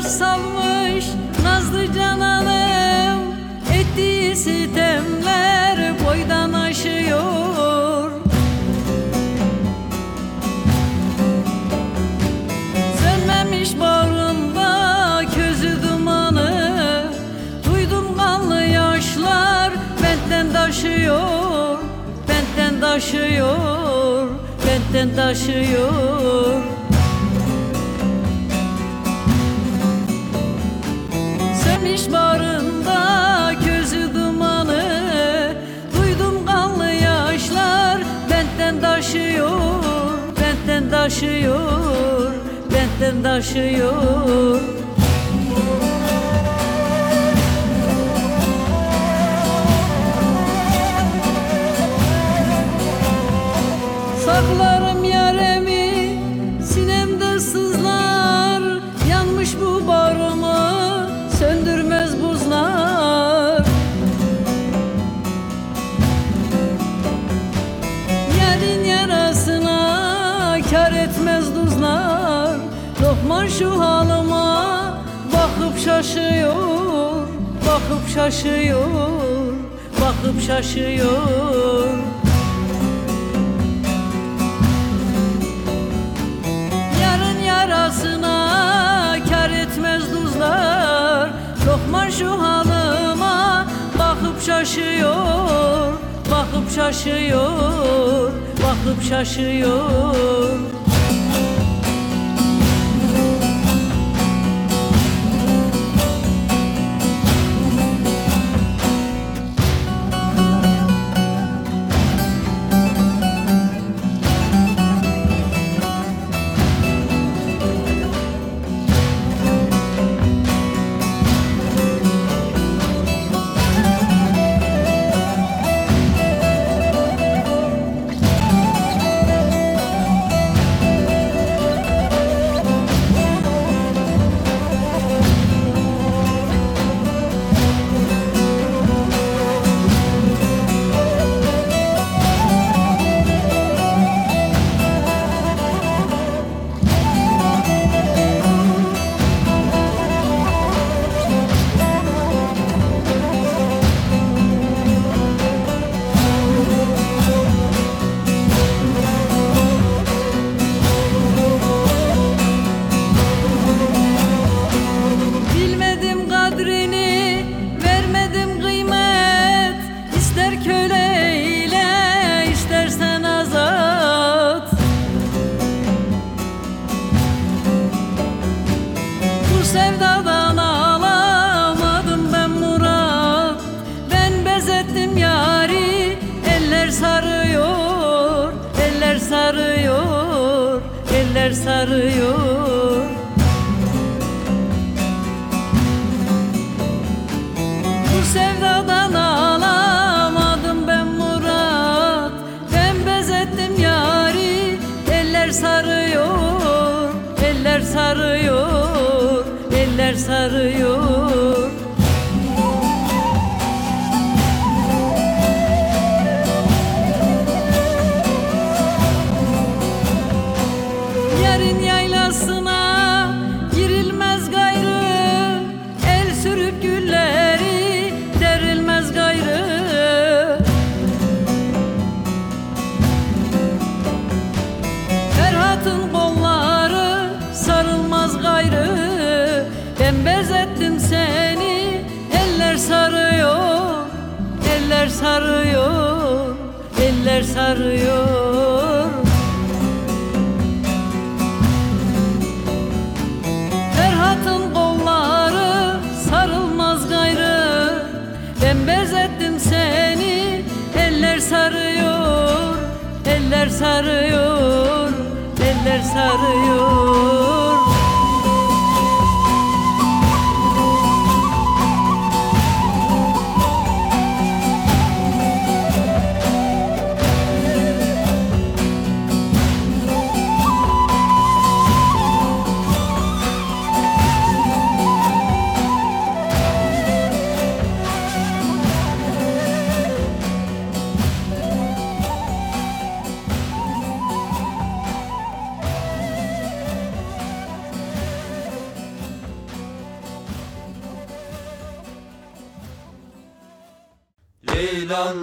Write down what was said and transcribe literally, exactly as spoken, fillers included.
salmış nazlı cananım, ettiği sitemler boydan aşıyor. Sönmemiş bağrımda közü dumanı, duydum kanlı yaşlar benden taşıyor, benden taşıyor, benden taşıyor. Sönmüş bağrında közü dumanı, duydum kanlı yaşlar benden taşıyor, benden taşıyor, benden taşıyor. Saklarım yaremi, sinemde sızlar, yanmış bu bağrımı söndürmez buzlar. Yerin yarasına kar etmez tuzlar. Lokman şu halıma bakıp şaşıyor, bakıp şaşıyor, bakıp şaşıyor. Yarın yarasına kar etmez tuzlar. Lokman şu halıma bakıp şaşıyor, bakıp şaşıyor, bakıp şaşıyor. Sevdadan alamadım ben murat, ben bezettim yari. Eller sarıyor, eller sarıyor, eller sarıyor. Bu sevdadan alamadım ben murat, ben bezettim yari. Eller sarıyor, eller sarıyor, eller sarıyor. Yerin yaylasına girilmez gayrı, el sürüp gülleri derilmez gayrı. Ferhat'ın kolları sarılmaz gayrı, ben bezettim seni. Eller sarıyor, eller sarıyor, eller sarıyor. Ferhat'ın kolları sarılmaz gayrı, ben bezettim seni. Eller sarıyor, eller sarıyor, eller sarıyor. ceylan